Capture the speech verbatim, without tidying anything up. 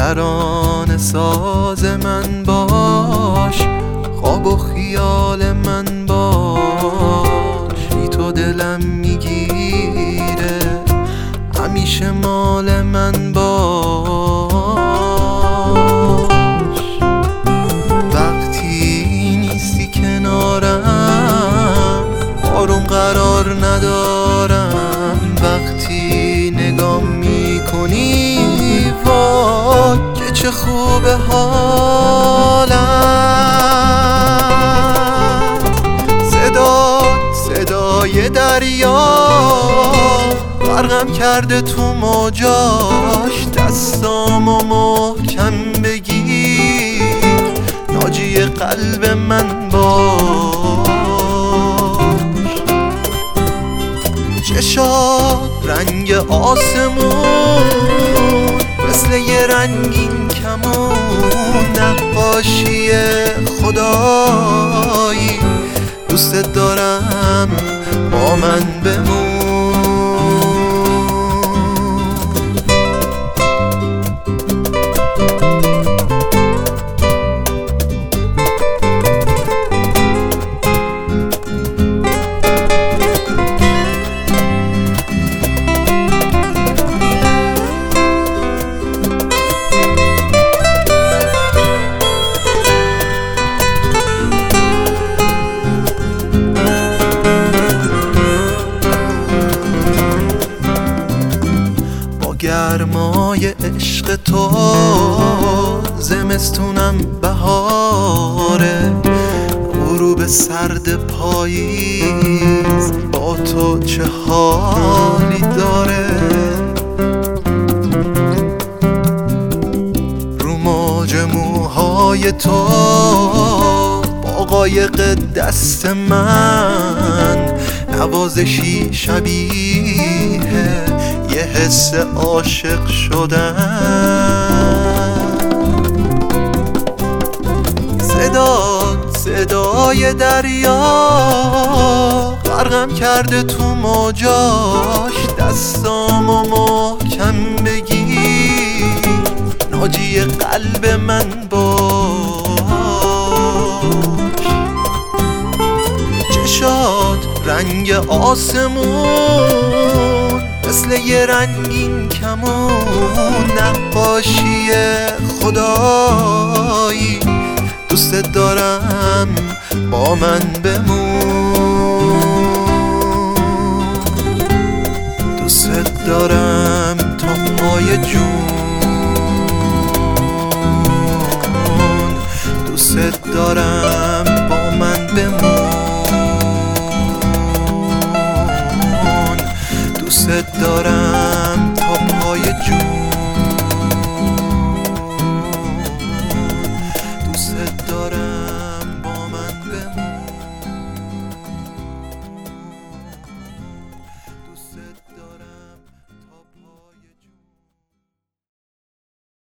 ترانه ساز من باش، خواب و خیال من باش. بی تو دلم میگیره، همیشه مال من باش. وقتی نیستی کنارم آروم قرار ندارم. وقتی نگام میکنی وای که چه خوبه حالم. صدا صدای دریا غرقم کرده تو موجاش. دستامو محکم بگیر، ناجی قلب من باش. چشات رنگ آسمون مثل یه رنگین کمون، نقاشی خدایی. دوست دارم با من بمون. گرمای عشق تو زمستونم بهاره، غروب سرد پاییز با تو چه حالی داره. رو موج موهای تو با قایق دست من، نوازشی شبیه یه حس عاشق شدن. صدات صدای دریا غرقم کرده تو موجاش. دستامو محکم بگیر، ناجی قلب من باش. چشات رنگ آسمون مثل یه رنگین کمون، نقاشی خدایی. دوست دارم با من بمون. دوست دارم تا پای جون. دوست دارم با من بمون. دوست دارم